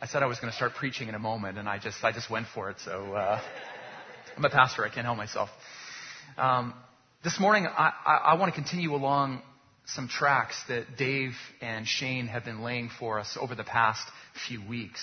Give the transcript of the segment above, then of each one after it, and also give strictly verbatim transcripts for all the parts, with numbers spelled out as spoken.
I said I was going to start preaching in a moment, and I just I just went for it. So uh, I'm a pastor. I can't help myself. Um, this morning, I, I, I want to continue along some tracks that Dave and Shane have been laying for us over the past few weeks.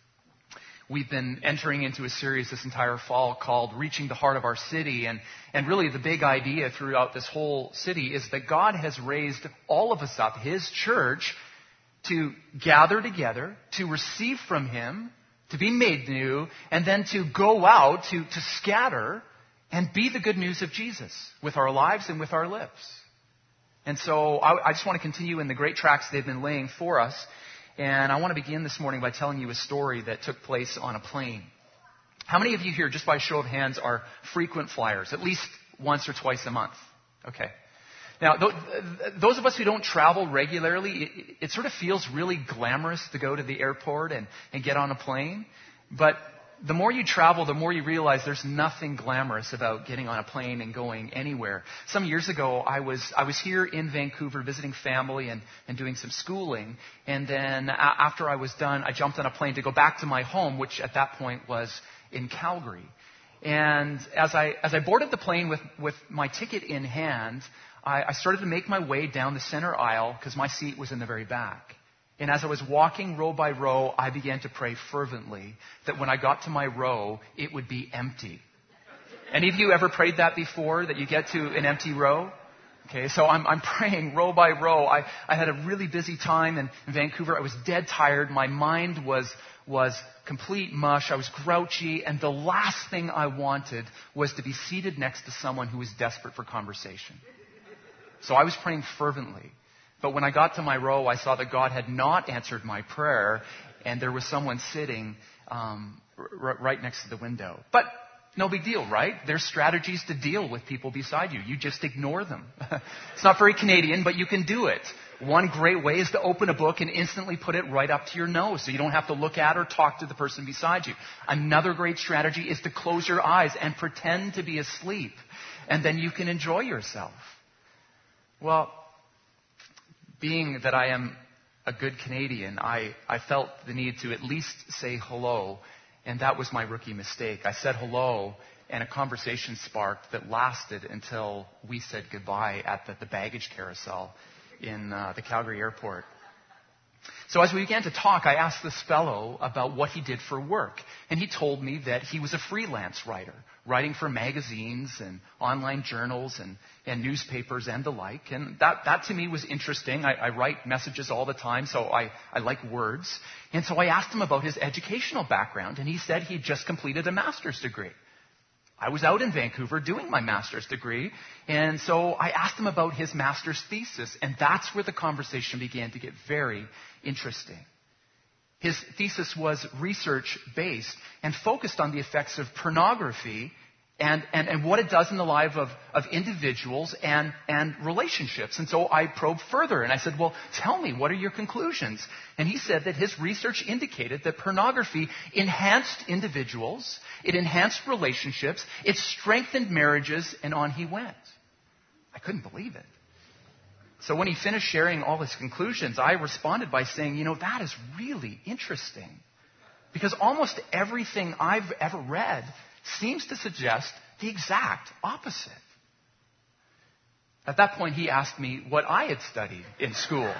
We've been entering into a series this entire fall called Reaching the Heart of Our City. And, and really the big idea throughout this whole city is that God has raised all of us up, His church, to gather together, to receive from Him, to be made new, and then to go out, to, to scatter, and be the good news of Jesus with our lives and with our lips. And so I, I just want to continue in the great tracks they've been laying for us. And I want to begin this morning by telling you a story that took place on a plane. How many of you here, just by show of hands, are frequent flyers, at least once or twice a month? Okay. Now, th- those of us who don't travel regularly, it, it sort of feels really glamorous to go to the airport and, and get on a plane. But the more you travel, the more you realize there's nothing glamorous about getting on a plane and going anywhere. Some years ago, I was I was here in Vancouver visiting family and, and doing some schooling. And then a- after I was done, I jumped on a plane to go back to my home, which at that point was in Calgary. And as I as I boarded the plane with, with my ticket in hand, I, I started to make my way down the center aisle because my seat was in the very back. And as I was walking row by row, I began to pray fervently that when I got to my row, it would be empty. Any of you ever prayed that before, that you get to an empty row? Okay, so I'm, I'm praying row by row. I, I had a really busy time in, in Vancouver. I was dead tired. My mind was, was complete mush. I was grouchy. And the last thing I wanted was to be seated next to someone who was desperate for conversation. So I was praying fervently. But when I got to my row, I saw that God had not answered my prayer, and there was someone sitting um, r- right next to the window. But no big deal, right? There's strategies to deal with people beside you. You just ignore them. It's not very Canadian, but you can do it. One great way is to open a book and instantly put it right up to your nose so you don't have to look at or talk to the person beside you. Another great strategy is to close your eyes and pretend to be asleep, and then you can enjoy yourself. Well, being that I am a good Canadian, I, I felt the need to at least say hello, and that was my rookie mistake. I said hello, and a conversation sparked that lasted until we said goodbye at the, the baggage carousel in uh, the Calgary airport. So as we began to talk, I asked this fellow about what he did for work. And he told me that he was a freelance writer, writing for magazines and online journals and, and newspapers and the like. And that, that to me was interesting. I, I write messages all the time, so I, I like words. And so I asked him about his educational background, and he said he'd just completed a master's degree. I was out in Vancouver doing my master's degree, and so I asked him about his master's thesis, and that's where the conversation began to get very interesting. His thesis was research-based and focused on the effects of pornography and, and, and what it does in the life of, of individuals and, and relationships. And so I probed further, and I said, well, tell me, what are your conclusions? And he said that his research indicated that pornography enhanced individuals, it enhanced relationships, it strengthened marriages, and on he went. I couldn't believe it. So when he finished sharing all his conclusions, I responded by saying, you know, that is really interesting. Because almost everything I've ever read seems to suggest the exact opposite. At that point, he asked me what I had studied in school.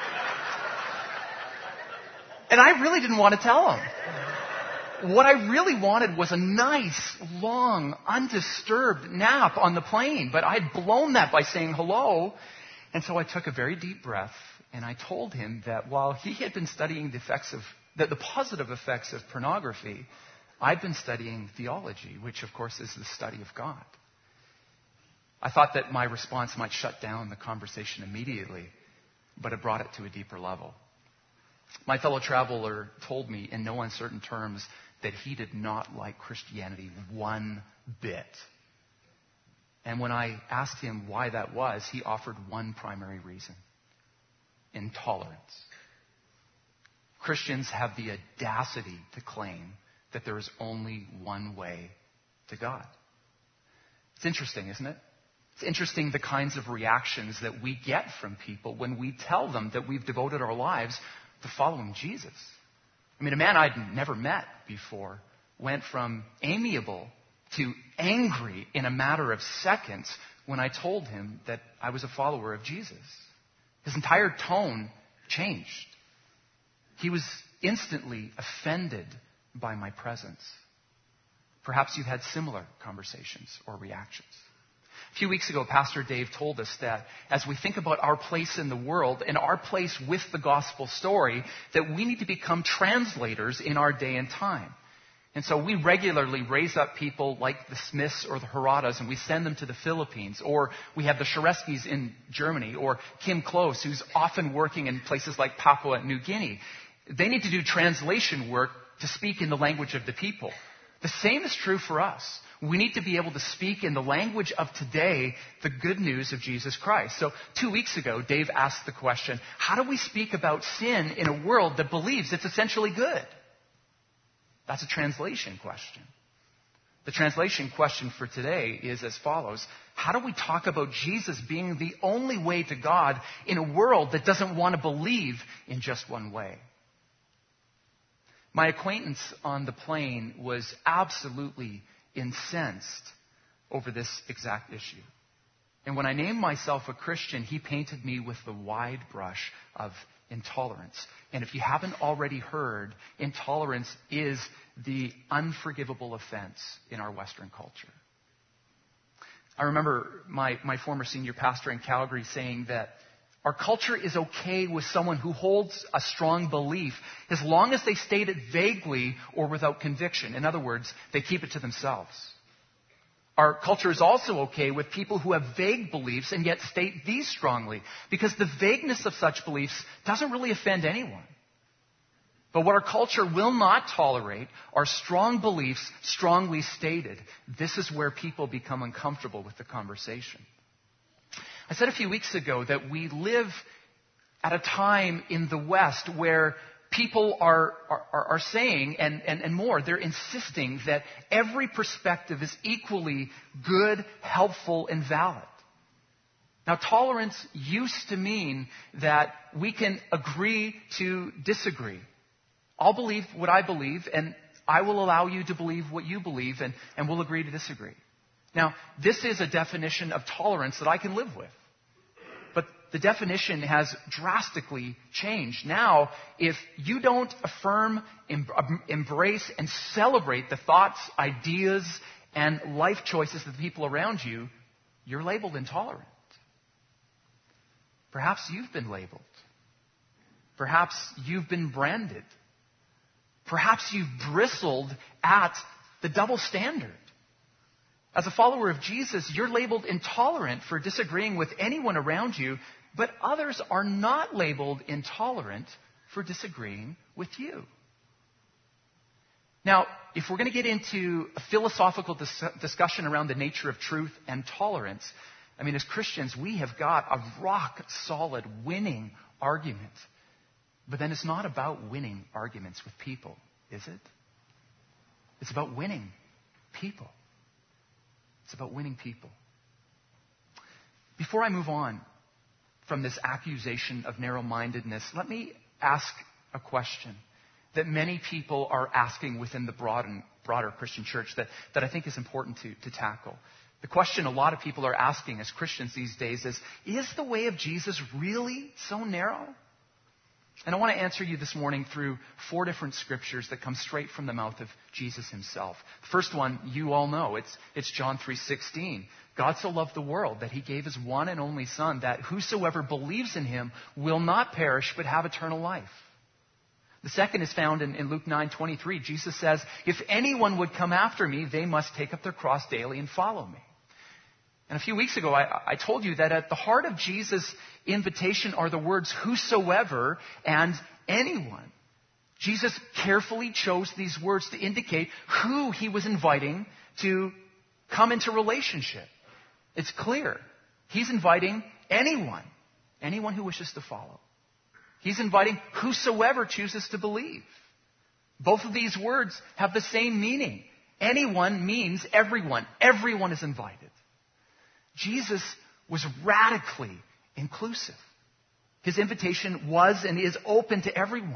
And I really didn't want to tell him. What I really wanted was a nice, long, undisturbed nap on the plane. But I'd blown that by saying hello. And so I took a very deep breath, and I told him that while he had been studying the effects of the, the positive effects of pornography, I'd been studying theology, which of course is the study of God. I thought that my response might shut down the conversation immediately, but it brought it to a deeper level. My fellow traveler told me in no uncertain terms that he did not like Christianity one bit. And when I asked him why that was, he offered one primary reason: intolerance. Christians have the audacity to claim that there is only one way to God. It's interesting, isn't it? It's interesting the kinds of reactions that we get from people when we tell them that we've devoted our lives to following Jesus. I mean, a man I'd never met before went from amiable to angry in a matter of seconds when I told him that I was a follower of Jesus. His entire tone changed. He was instantly offended by my presence. Perhaps you've had similar conversations or reactions. A few weeks ago, Pastor Dave told us that as we think about our place in the world and our place with the gospel story, that we need to become translators in our day and time. And so we regularly raise up people like the Smiths or the Haradas, and we send them to the Philippines. Or we have the Shareskis in Germany, or Kim Close, who's often working in places like Papua New Guinea. They need to do translation work to speak in the language of the people. The same is true for us. We need to be able to speak in the language of today the good news of Jesus Christ. So two weeks ago, Dave asked the question, how do we speak about sin in a world that believes it's essentially good? That's a translation question. The translation question for today is as follows. How do we talk about Jesus being the only way to God in a world that doesn't want to believe in just one way? My acquaintance on the plane was absolutely incensed over this exact issue. And when I named myself a Christian, he painted me with the wide brush of intolerance. And if you haven't already heard, intolerance is the unforgivable offense in our Western culture. I remember my, my former senior pastor in Calgary saying that our culture is okay with someone who holds a strong belief as long as they state it vaguely or without conviction. In other words, they keep it to themselves. Our culture is also okay with people who have vague beliefs and yet state these strongly, because the vagueness of such beliefs doesn't really offend anyone. But what our culture will not tolerate are strong beliefs strongly stated. This is where people become uncomfortable with the conversation. I said a few weeks ago that we live at a time in the West where people are, are, are saying, and, and, and more, they're insisting that every perspective is equally good, helpful, and valid. Now, tolerance used to mean that we can agree to disagree. I'll believe what I believe, and I will allow you to believe what you believe, and, and we'll agree to disagree. Now, this is a definition of tolerance that I can live with. But the definition has drastically changed. Now, if you don't affirm, em- embrace, and celebrate the thoughts, ideas, and life choices of the people around you, you're labeled intolerant. Perhaps you've been labeled. Perhaps you've been branded. Perhaps you've bristled at the double standard. As a follower of Jesus, you're labeled intolerant for disagreeing with anyone around you, but others are not labeled intolerant for disagreeing with you. Now, if we're going to get into a philosophical dis- discussion around the nature of truth and tolerance, I mean, as Christians, we have got a rock-solid winning argument. But then it's not about winning arguments with people, is it? It's about winning people. It's about winning people. Before I move on from this accusation of narrow-mindedness, let me ask a question that many people are asking within the broad and broader Christian church that, that I think is important to, to tackle. The question a lot of people are asking as Christians these days is, is the way of Jesus really so narrow? And I want to answer you this morning through four different scriptures that come straight from the mouth of Jesus himself. The first one, you all know. It's, it's John three sixteen. God so loved the world that he gave his one and only Son, that whosoever believes in him will not perish but have eternal life. The second is found in, in Luke nine twenty-three. Jesus says, if anyone would come after me, they must take up their cross daily and follow me. And a few weeks ago, I, I told you that at the heart of Jesus' invitation are the words whosoever and anyone. Jesus carefully chose these words to indicate who he was inviting to come into relationship. It's clear. He's inviting anyone, anyone who wishes to follow. He's inviting whosoever chooses to believe. Both of these words have the same meaning. Anyone means everyone. Everyone is invited. Jesus was radically inclusive. His invitation was and is open to everyone.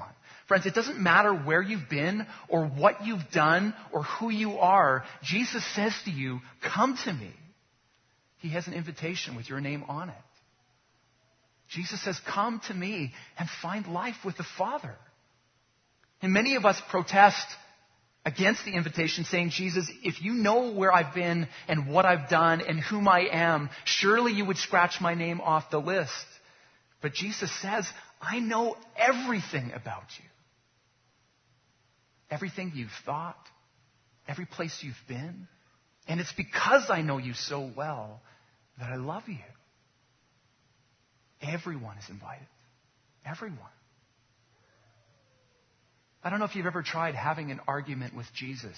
Friends, it doesn't matter where you've been or what you've done or who you are. Jesus says to you, come to me. He has an invitation with your name on it. Jesus says, come to me and find life with the Father. And many of us protest against the invitation, saying, Jesus, if you know where I've been and what I've done and whom I am, surely you would scratch my name off the list. But Jesus says, I know everything about you. Everything you've thought, every place you've been. And it's because I know you so well that I love you. Everyone is invited. Everyone. I don't know if you've ever tried having an argument with Jesus.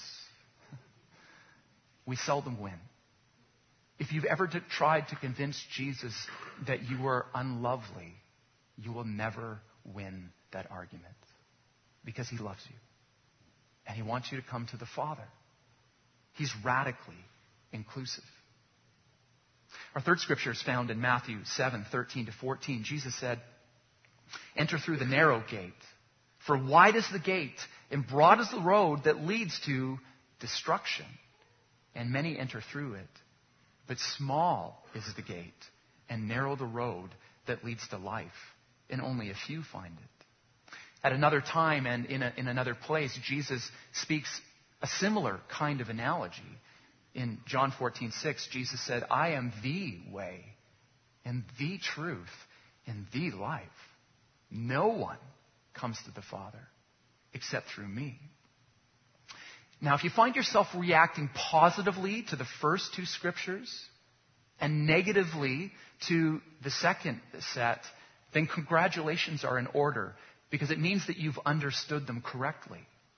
We seldom win. If you've ever t- tried to convince Jesus that you are unlovely, you will never win that argument because he loves you. And he wants you to come to the Father. He's radically inclusive. Our third scripture is found in Matthew seven, thirteen to fourteen. Jesus said, enter through the narrow gate. For wide is the gate and broad is the road that leads to destruction. And many enter through it. But small is the gate and narrow the road that leads to life. And only a few find it. At another time and in, a, in another place, Jesus speaks a similar kind of analogy. In John fourteen six, Jesus said, I am the way and the truth and the life. No one comes to the Father except through me. Now, if you find yourself reacting positively to the first two scriptures and negatively to the second set, then congratulations are in order, because it means that you've understood them correctly.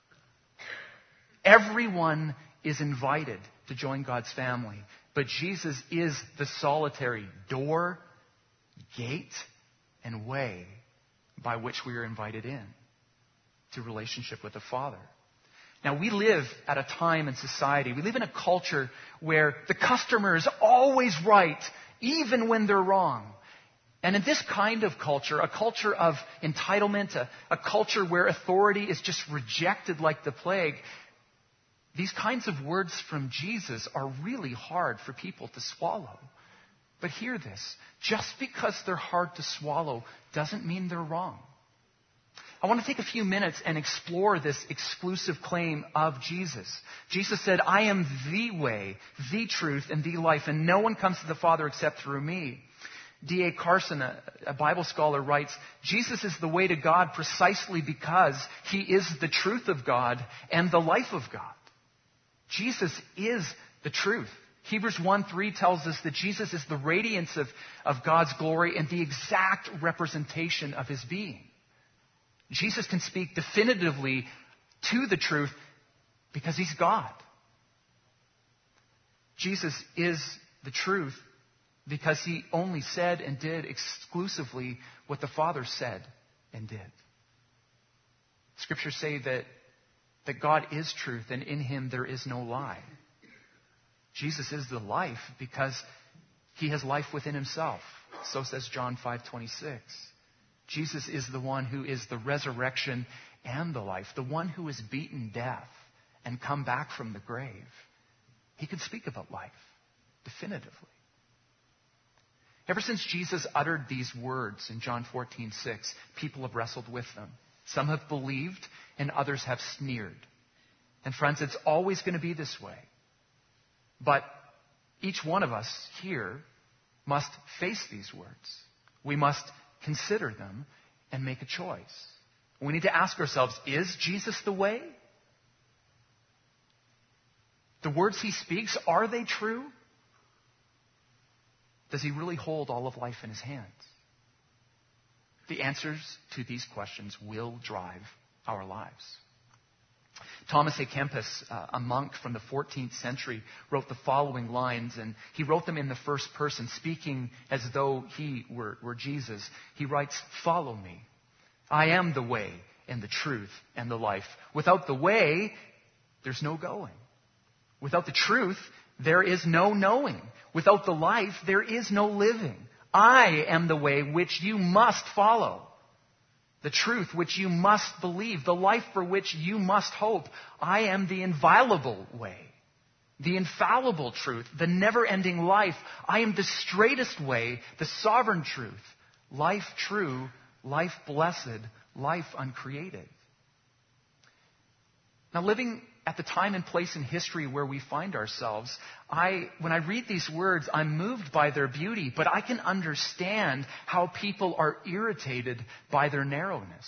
Everyone is invited to join God's family, but Jesus is the solitary door, gate, and way by which we are invited in to relationship with the Father. Now, we live at a time in society, we live in a culture where the customer is always right, even when they're wrong. And in this kind of culture, a culture of entitlement, a, a culture where authority is just rejected like the plague, these kinds of words from Jesus are really hard for people to swallow. But hear this, just because they're hard to swallow doesn't mean they're wrong. I want to take a few minutes and explore this exclusive claim of Jesus. Jesus said, I am the way, the truth, and the life, and no one comes to the Father except through me. D A Carson, a, a Bible scholar, writes, Jesus is the way to God precisely because he is the truth of God and the life of God. Jesus is the truth. Hebrews one three tells us that Jesus is the radiance of, of God's glory and the exact representation of his being. Jesus can speak definitively to the truth because he's God. Jesus is the truth because he only said and did exclusively what the Father said and did. Scriptures say that, that God is truth and in him there is no lie. Jesus is the life because he has life within himself. So says John five twenty-six. Jesus is the one who is the resurrection and the life, the one who has beaten death and come back from the grave. He can speak about life definitively. Ever since Jesus uttered these words in John fourteen six, people have wrestled with them. Some have believed and others have sneered. And friends, it's always going to be this way. But each one of us here must face these words. We must consider them and make a choice. We need to ask ourselves, is Jesus the way? The words he speaks, are they true? Does he really hold all of life in his hands? The answers to these questions will drive our lives. Thomas A. Kempis, uh, a monk from the fourteenth century, wrote the following lines, and he wrote them in the first person, speaking as though he were, were Jesus. He writes, "Follow me. I am the way and the truth and the life. Without the way, there's no going. Without the truth, there is no knowing. Without the life, there is no living. I am the way which you must follow. the truth which you must believe, the life for which you must hope. I am the inviolable way, the infallible truth, the never-ending life. I am the straightest way, the sovereign truth, life true, life blessed, life uncreated. Now, living at the time and place in history where we find ourselves, I, when I read these words, I'm moved by their beauty, but I can understand how people are irritated by their narrowness.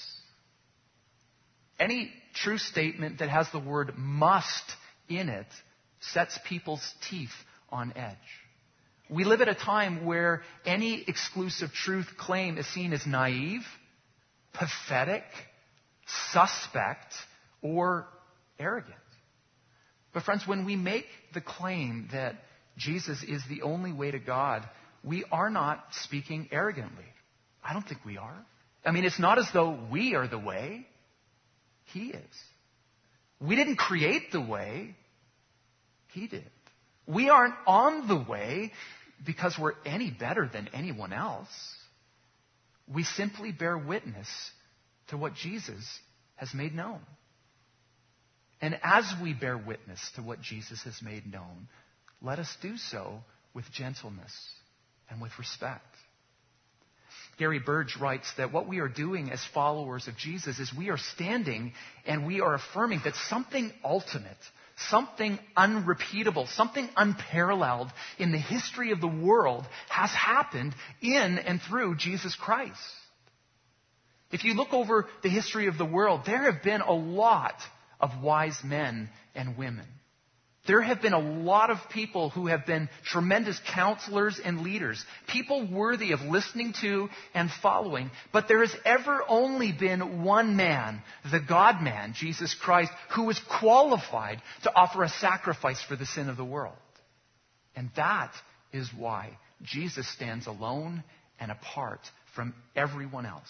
Any true statement that has the word must in it sets people's teeth on edge. We live at a time where any exclusive truth claim is seen as naive, pathetic, suspect, or arrogant. But friends, when we make the claim that Jesus is the only way to God, we are not speaking arrogantly. I don't think we are. I mean, it's not as though we are the way. He is. We didn't create the way. He did. We aren't on the way because we're any better than anyone else. We simply bear witness to what Jesus has made known. And as we bear witness to what Jesus has made known, let us do so with gentleness and with respect. Gary Burge writes that what we are doing as followers of Jesus is we are standing and we are affirming that something ultimate, something unrepeatable, something unparalleled in the history of the world has happened in and through Jesus Christ. If you look over the history of the world, there have been a lot of wise men and women. There have been a lot of people who have been tremendous counselors and leaders, people worthy of listening to and following. But there has ever only been one man, the God-man, Jesus Christ, who was qualified to offer a sacrifice for the sin of the world. And that is why Jesus stands alone and apart from everyone else.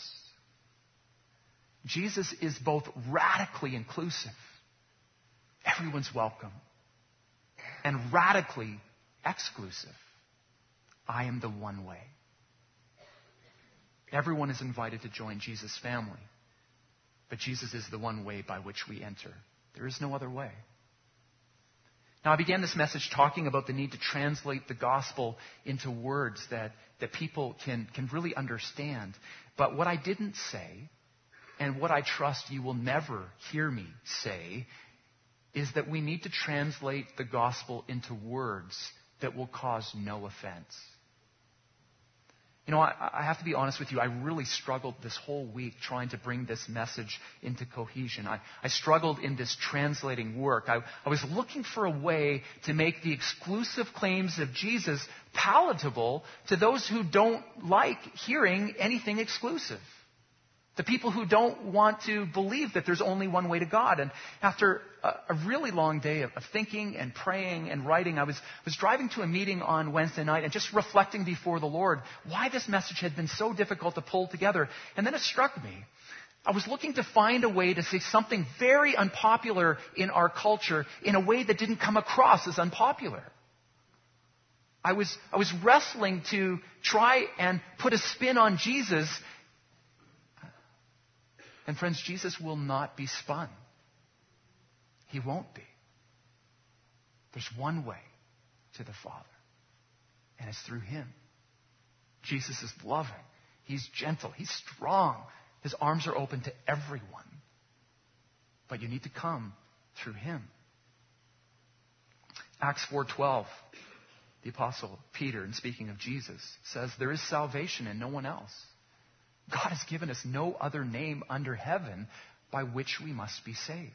Jesus is both radically inclusive, everyone's welcome, and radically exclusive. I am the one way. Everyone is invited to join Jesus' family, but Jesus is the one way by which we enter. There is no other way. Now, I began this message talking about the need to translate the gospel into words that, that people can, can really understand. But what I didn't say, and what I trust you will never hear me say, is that we need to translate the gospel into words that will cause no offense. You know, I, I have to be honest with you, I really struggled this whole week trying to bring this message into cohesion. I, I struggled in this translating work. I, I was looking for a way to make the exclusive claims of Jesus palatable to those who don't like hearing anything exclusive. The people who don't want to believe that there's only one way to God. And after a, a really long day of, of thinking and praying and writing, I was, was driving to a meeting on Wednesday night and just reflecting before the Lord why this message had been so difficult to pull together. And then it struck me. I was looking to find a way to say something very unpopular in our culture in a way that didn't come across as unpopular. I was, I was wrestling to try and put a spin on Jesus. And friends, Jesus will not be spun. He won't be. There's one way to the Father, and it's through Him. Jesus is loving. He's gentle. He's strong. His arms are open to everyone. But you need to come through Him. Acts four twelve, the Apostle Peter, in speaking of Jesus, says, there is salvation in no one else. God has given us no other name under heaven by which we must be saved.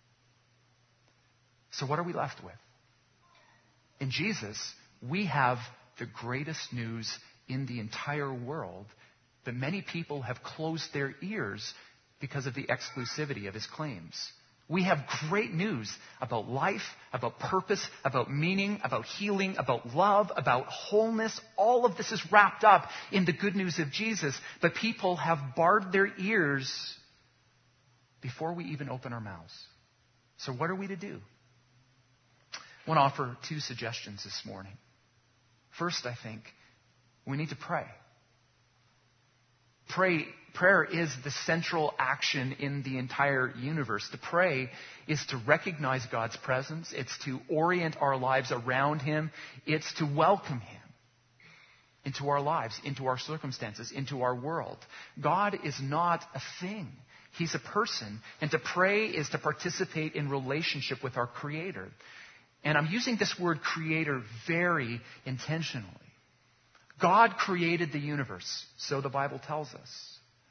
So what are we left with? In Jesus, we have the greatest news in the entire world, but many people have closed their ears because of the exclusivity of His claims. We have great news about life, about purpose, about meaning, about healing, about love, about wholeness. All of this is wrapped up in the good news of Jesus. But people have barred their ears before we even open our mouths. So what are we to do? I want to offer two suggestions this morning. First, I think we need to pray. pray, prayer is the central action in the entire universe. To pray is to recognize God's presence. It's to orient our lives around Him. It's to welcome Him into our lives, into our circumstances, into our world. God is not a thing. He's a person. And to pray is to participate in relationship with our Creator. And I'm using this word creator very intentionally. God created the universe, so the Bible tells us.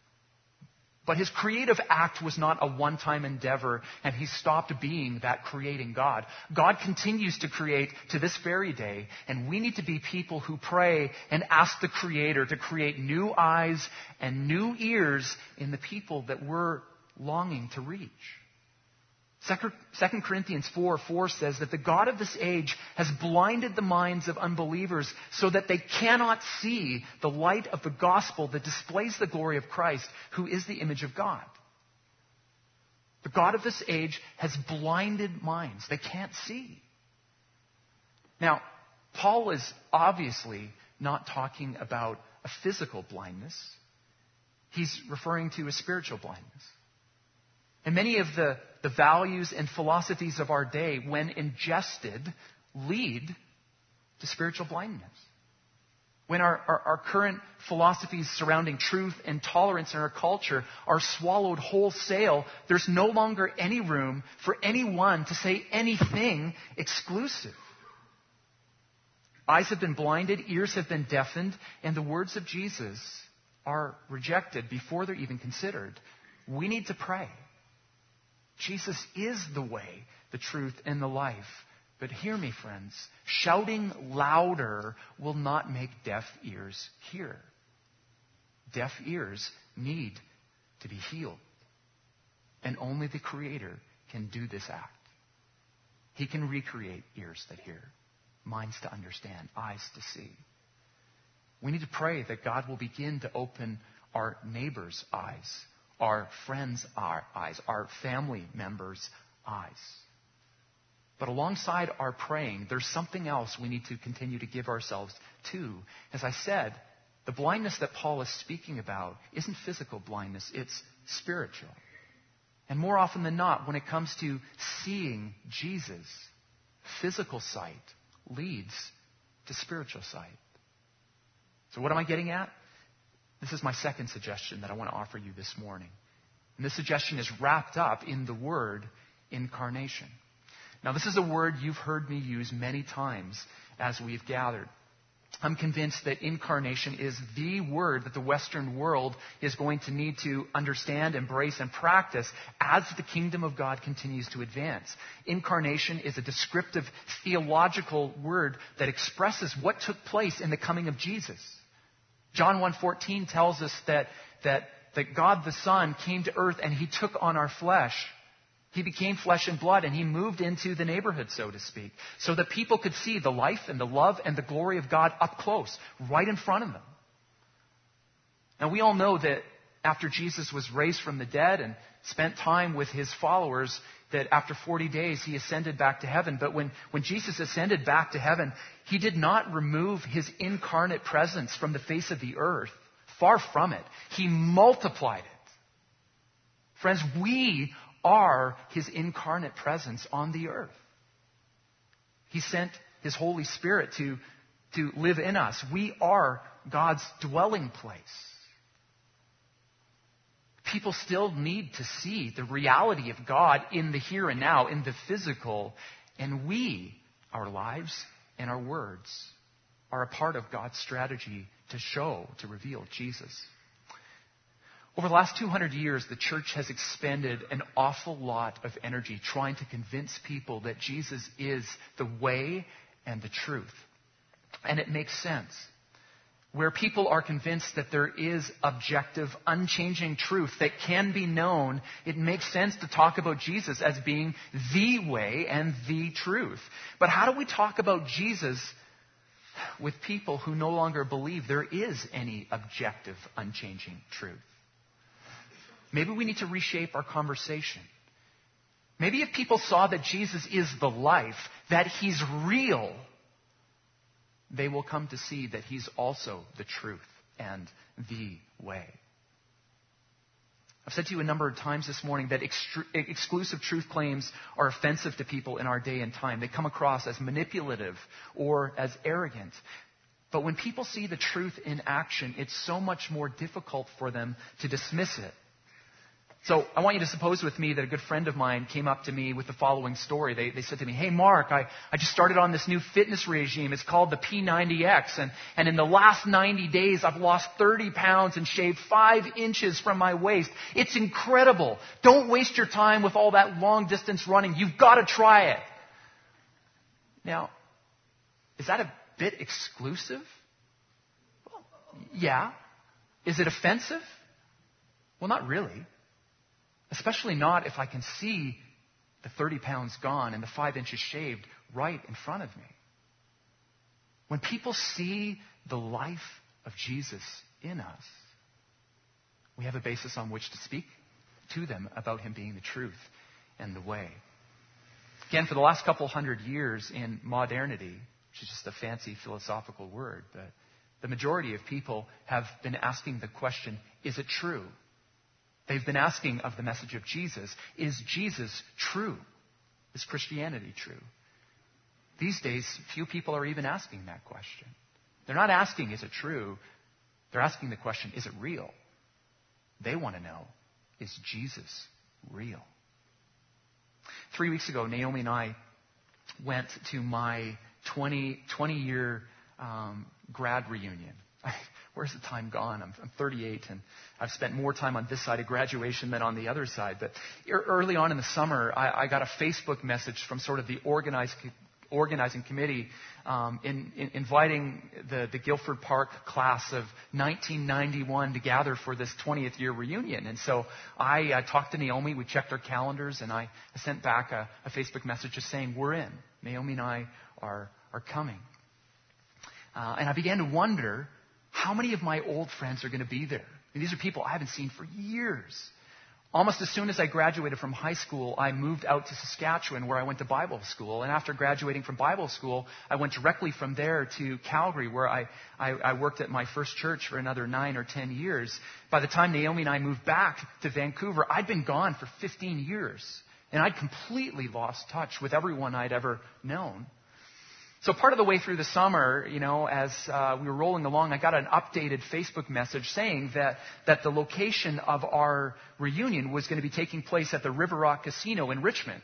But His creative act was not a one-time endeavor, and He stopped being that creating God. God continues to create to this very day, and we need to be people who pray and ask the Creator to create new eyes and new ears in the people that we're longing to reach. Second Corinthians four four says that the God of this age has blinded the minds of unbelievers so that they cannot see the light of the gospel that displays the glory of Christ, who is the image of God. The God of this age has blinded minds. They can't see. Now, Paul is obviously not talking about a physical blindness. He's referring to a spiritual blindness. And many of the, the values and philosophies of our day, when ingested, lead to spiritual blindness. When our, our, our current philosophies surrounding truth and tolerance in our culture are swallowed wholesale, there's no longer any room for anyone to say anything exclusive. Eyes have been blinded, ears have been deafened, and the words of Jesus are rejected before they're even considered. We need to pray. Jesus is the way, the truth, and the life. But hear me, friends. Shouting louder will not make deaf ears hear. Deaf ears need to be healed. And only the Creator can do this act. He can recreate ears that hear, minds to understand, eyes to see. We need to pray that God will begin to open our neighbors' eyes, our friends' eyes, our family members' eyes. But alongside our praying, there's something else we need to continue to give ourselves to. As I said, the blindness that Paul is speaking about isn't physical blindness, it's spiritual. And more often than not, when it comes to seeing Jesus, physical sight leads to spiritual sight. So what am I getting at? This is my second suggestion that I want to offer you this morning. And this suggestion is wrapped up in the word incarnation. Now, this is a word you've heard me use many times as we've gathered. I'm convinced that incarnation is the word that the Western world is going to need to understand, embrace, and practice as the kingdom of God continues to advance. Incarnation is a descriptive theological word that expresses what took place in the coming of Jesus. John one fourteen tells us that, that, that God the Son came to earth and He took on our flesh. He became flesh and blood and He moved into the neighborhood, so to speak, so that people could see the life and the love and the glory of God up close, right in front of them. Now, we all know that after Jesus was raised from the dead and spent time with His followers, that after forty days He ascended back to heaven. But when, when Jesus ascended back to heaven, He did not remove His incarnate presence from the face of the earth. Far from it. He multiplied it. Friends, we are His incarnate presence on the earth. He sent His Holy Spirit to, to live in us. We are God's dwelling place. People still need to see the reality of God in the here and now, in the physical. And we, our lives and our words, are a part of God's strategy to show, to reveal Jesus. Over the last two hundred years, the church has expended an awful lot of energy trying to convince people that Jesus is the way and the truth. And it makes sense. Where people are convinced that there is objective, unchanging truth that can be known, it makes sense to talk about Jesus as being the way and the truth. But how do we talk about Jesus with people who no longer believe there is any objective, unchanging truth? Maybe we need to reshape our conversation. Maybe if people saw that Jesus is the life, that He's real, they will come to see that He's also the truth and the way. I've said to you a number of times this morning that extru- exclusive truth claims are offensive to people in our day and time. They come across as manipulative or as arrogant. But when people see the truth in action, it's so much more difficult for them to dismiss it. So I want you to suppose with me that a good friend of mine came up to me with the following story. They, they said to me, "Hey, Mark, I, I just started on this new fitness regime. It's called the P ninety X. And, and in the last ninety days, I've lost thirty pounds and shaved five inches from my waist. It's incredible. Don't waste your time with all that long distance running. You've got to try it." Now, is that a bit exclusive? Well, yeah. Is it offensive? Well, not really. Especially not if I can see the thirty pounds gone and the five inches shaved right in front of me. When people see the life of Jesus in us, we have a basis on which to speak to them about him being the truth and the way. Again, for the last couple hundred years in modernity, which is just a fancy philosophical word, but the majority of people have been asking the question, is it true? They've been asking of the message of Jesus, is Jesus true? Is Christianity true? These days, few people are even asking that question. They're not asking, is it true? They're asking the question, is it real? They want to know, is Jesus real? Three weeks ago, Naomi and I went to my twenty-year um, grad reunion. Where's the time gone? I'm, I'm thirty-eight, and I've spent more time on this side of graduation than on the other side. But early on in the summer, I, I got a Facebook message from sort of the organized, organizing committee um, in, in inviting the, the Guilford Park class of nineteen ninety-one to gather for this twentieth year reunion. And so I uh, talked to Naomi. We checked our calendars, and I, I sent back a, a Facebook message just saying, we're in. Naomi and I are, are coming. Uh, and I began to wonder, how many of my old friends are going to be there? And these are people I haven't seen for years. Almost as soon as I graduated from high school, I moved out to Saskatchewan, where I went to Bible school. And after graduating from Bible school, I went directly from there to Calgary, where I, I, I worked at my first church for another nine or ten years. By the time Naomi and I moved back to Vancouver, I'd been gone for fifteen years. And I'd completely lost touch with everyone I'd ever known. So part of the way through the summer, you know, as uh, we were rolling along, I got an updated Facebook message saying that, that the location of our reunion was going to be taking place at the River Rock Casino in Richmond.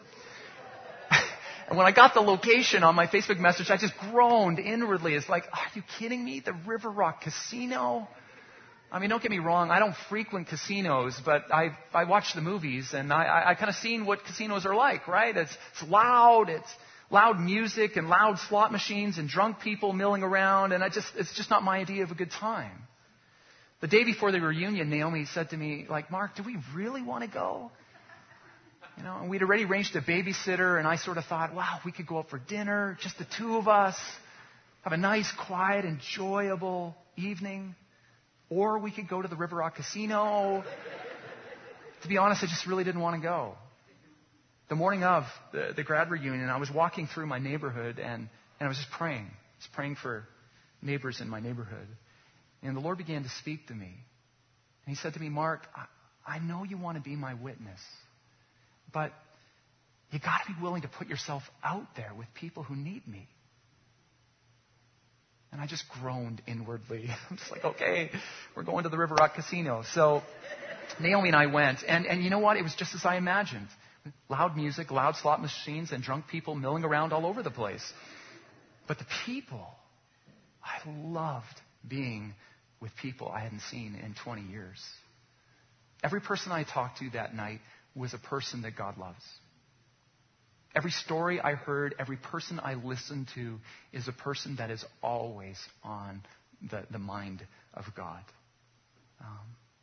And when I got the location on my Facebook message, I just groaned inwardly. It's like, are you kidding me? The River Rock Casino? I mean, don't get me wrong. I don't frequent casinos, but I I watch the movies, and I, I, I kind of seen what casinos are like, right? It's, it's loud. It's loud music and loud slot machines and drunk people milling around, and I just it's just not my idea of a good time. The day before the reunion, Naomi said to me, like, Mark, do we really want to go? You know, and we'd already arranged a babysitter, and I sort of thought, wow, we could go out for dinner, just the two of us, have a nice, quiet, enjoyable evening. Or we could go to the River Rock Casino. To be honest, I just really didn't want to go. The morning of the, the grad reunion, I was walking through my neighborhood, and, and I was just praying. I was praying for neighbors in my neighborhood. And the Lord began to speak to me. And he said to me, Mark, I, I know you want to be my witness, but you got to be willing to put yourself out there with people who need me. And I just groaned inwardly. I'm just like, okay, we're going to the River Rock Casino. So Naomi and I went, and, and you know what? It was just as I imagined. Loud music, loud slot machines, and drunk people milling around all over the place. But the people, I loved being with people I hadn't seen in twenty years. Every person I talked to that night was a person that God loves. Every story I heard, every person I listened to is a person that is always on the, the mind of God. Um,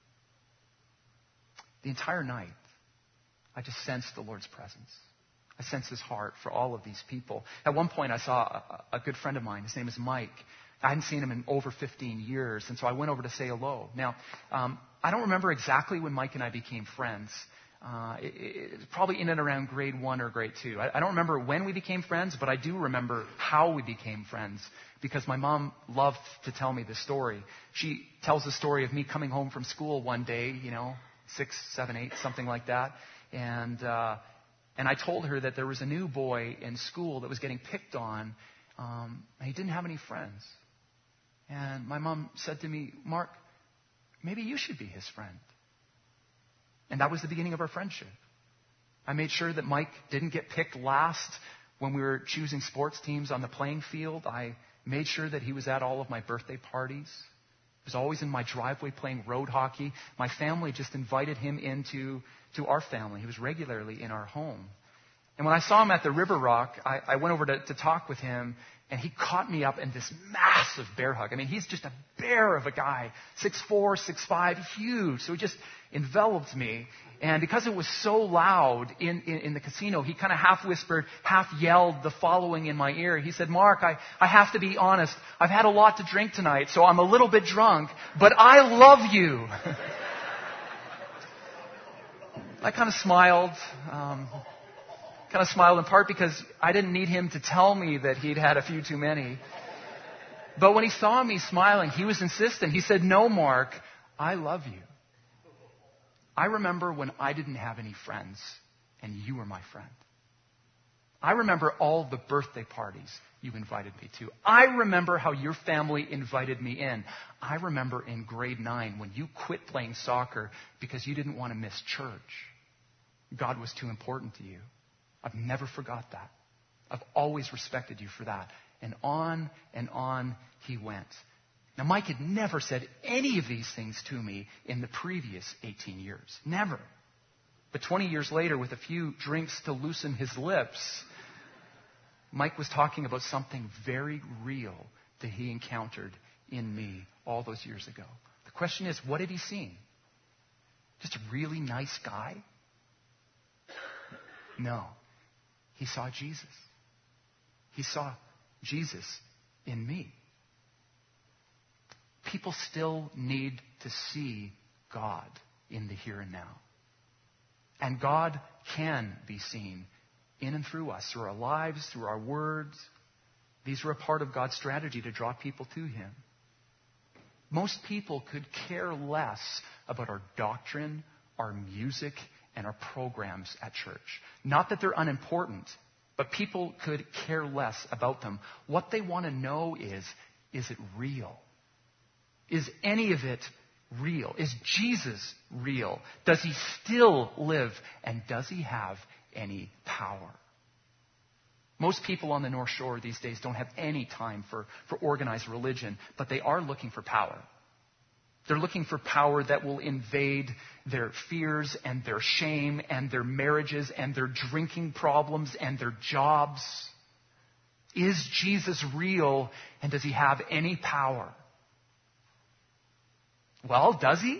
the entire night, I just sensed the Lord's presence. I sensed his heart for all of these people. At one point, I saw a, a good friend of mine. His name is Mike. I hadn't seen him in over fifteen years, and so I went over to say hello. Now, um, I don't remember exactly when Mike and I became friends. Uh, it, it, probably in and around grade one or grade two. I, I don't remember when we became friends, but I do remember how we became friends, because my mom loved to tell me this story. She tells the story of me coming home from school one day, you know, six, seven, eight, something like that. And uh, and I told her that there was a new boy in school that was getting picked on, um, and he didn't have any friends. And my mom said to me, Mark, maybe you should be his friend. And that was the beginning of our friendship. I made sure that Mike didn't get picked last when we were choosing sports teams on the playing field. I made sure that he was at all of my birthday parties. He was always in my driveway playing road hockey. My family just invited him into to our family. He was regularly in our home. And when I saw him at the River Rock, I, I went over to, to talk with him, and he caught me up in this massive bear hug. I mean, he's just a bear of a guy, six four, six five, huge. So he just enveloped me. And because it was so loud in, in, in the casino, he kind of half whispered, half yelled the following in my ear. He said, Mark, I, I have to be honest. I've had a lot to drink tonight, so I'm a little bit drunk, but I love you. I kind of smiled. Um, kind of smiled in part because I didn't need him to tell me that he'd had a few too many. But when he saw me smiling, he was insistent. He said, no, Mark, I love you. I remember when I didn't have any friends and you were my friend. I remember all the birthday parties you invited me to. I remember how your family invited me in. I remember in grade nine when you quit playing soccer because you didn't want to miss church. God was too important to you. I've never forgot that. I've always respected you for that. And on and on he went. Now, Mike had never said any of these things to me in the previous eighteen years. Never. But twenty years later, with a few drinks to loosen his lips, Mike was talking about something very real that he encountered in me all those years ago. The question is, what had he seen? Just a really nice guy? No. He saw Jesus. He saw Jesus in me. People still need to see God in the here and now. And God can be seen in and through us, through our lives, through our words. These are a part of God's strategy to draw people to Him. Most people could care less about our doctrine, our music, and our programs at church. Not that they're unimportant, but people could care less about them. What they want to know is, is it real? Is any of it real? Is Jesus real? Does He still live? And does He have any power? Most people on the North Shore these days don't have any time for, for organized religion, but they are looking for power. They're looking for power that will invade their fears and their shame and their marriages and their drinking problems and their jobs. Is Jesus real, and does He have any power? Well, does He?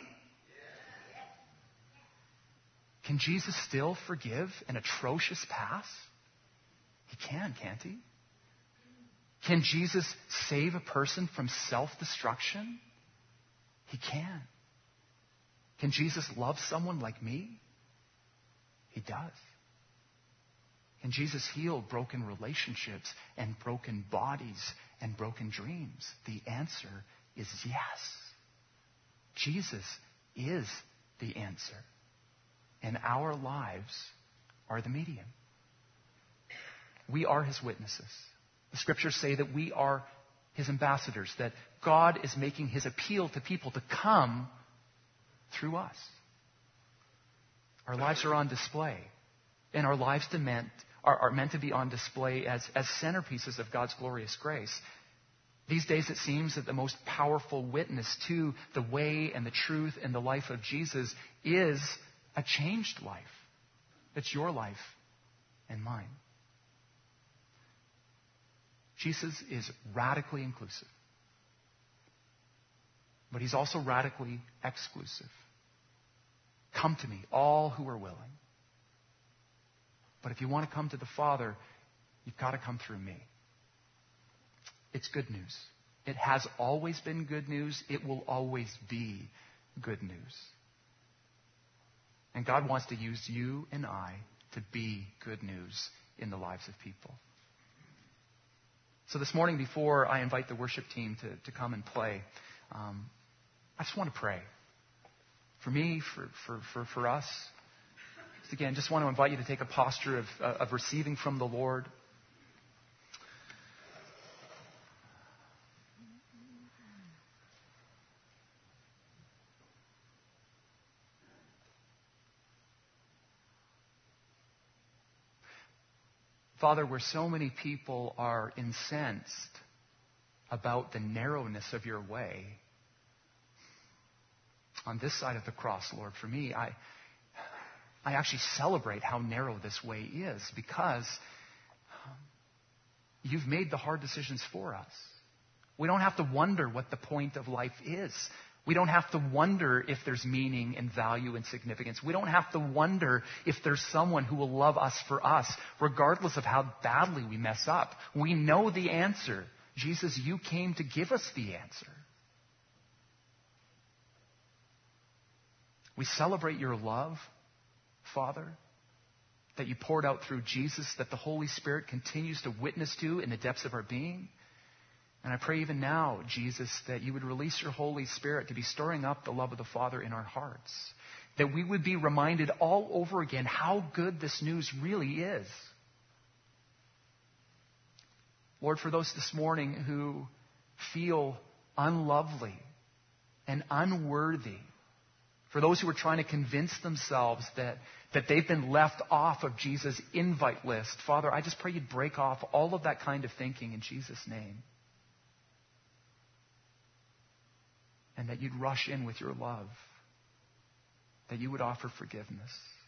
Can Jesus still forgive an atrocious past? He can, can't He? Can Jesus save a person from self-destruction? He can. Can Jesus love someone like me? He does. Can Jesus heal broken relationships and broken bodies and broken dreams? The answer is yes. Jesus is the answer. And our lives are the medium. We are His witnesses. The Scriptures say that we are His ambassadors, that God is making His appeal to people to come through us. Our lives are on display, and our lives demand, are, are meant to be on display as, as centerpieces of God's glorious grace. These days it seems that the most powerful witness to the way and the truth and the life of Jesus is a changed life. It's your life and mine. Jesus is radically inclusive. But He's also radically exclusive. Come to me, all who are willing. But if you want to come to the Father, you've got to come through me. It's good news. It has always been good news. It will always be good news. And God wants to use you and I to be good news in the lives of people. So this morning, before I invite the worship team to, to come and play, um, I just want to pray for me, for, for, for, for us. Just again, just want to invite you to take a posture of, uh, of receiving from the Lord. Father, where so many people are incensed about the narrowness of your way, on this side of the cross, Lord, for me, I, I actually celebrate how narrow this way is because you've made the hard decisions for us. We don't have to wonder what the point of life is. We don't have to wonder if there's meaning and value and significance. We don't have to wonder if there's someone who will love us for us, regardless of how badly we mess up. We know the answer. Jesus, you came to give us the answer. We celebrate your love, Father, that you poured out through Jesus, that the Holy Spirit continues to witness to in the depths of our being. And I pray even now, Jesus, that you would release your Holy Spirit to be stirring up the love of the Father in our hearts. That we would be reminded all over again how good this news really is. Lord, for those this morning who feel unlovely and unworthy, for those who are trying to convince themselves that, that they've been left off of Jesus' invite list, Father, I just pray you'd break off all of that kind of thinking in Jesus' name. And that you'd rush in with your love. That you would offer forgiveness.